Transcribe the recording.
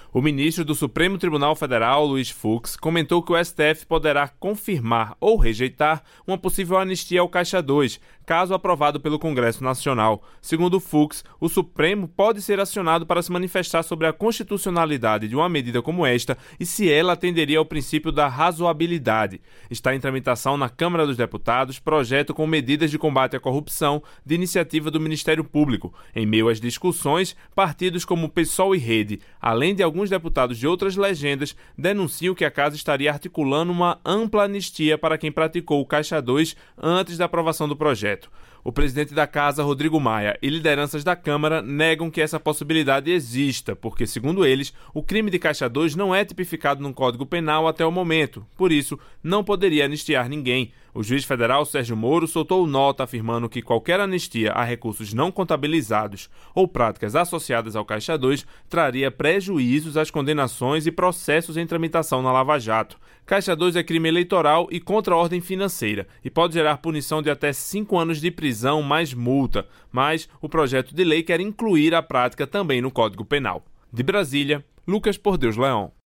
O ministro do Supremo Tribunal Federal, Luiz Fux, comentou que o STF poderá confirmar ou rejeitar uma possível anistia ao Caixa 2, caso aprovado pelo Congresso Nacional. Segundo Fux, o Supremo pode ser acionado para se manifestar sobre a constitucionalidade de uma medida como esta e se ela atenderia ao princípio da razoabilidade. Está em tramitação na Câmara dos Deputados projeto com medidas de combate à corrupção de iniciativa do Ministério Público. Em meio às discussões, partidos como PSOL e Rede, além de alguns deputados de outras legendas, denunciam que a casa estaria articulando uma ampla anistia para quem praticou o Caixa 2 antes da aprovação do projeto. O presidente da casa, Rodrigo Maia, e lideranças da Câmara negam que essa possibilidade exista, porque, segundo eles, o crime de Caixa 2 não é tipificado no Código Penal até o momento, por isso, não poderia anistiar ninguém. O juiz federal Sérgio Moro soltou nota afirmando que qualquer anistia a recursos não contabilizados ou práticas associadas ao Caixa 2 traria prejuízos às condenações e processos em tramitação na Lava Jato. Caixa 2 é crime eleitoral e contra a ordem financeira e pode gerar punição de até 5 anos de prisão mais multa, mas o projeto de lei quer incluir a prática também no Código Penal. De Brasília, Lucas Por Deus Leão.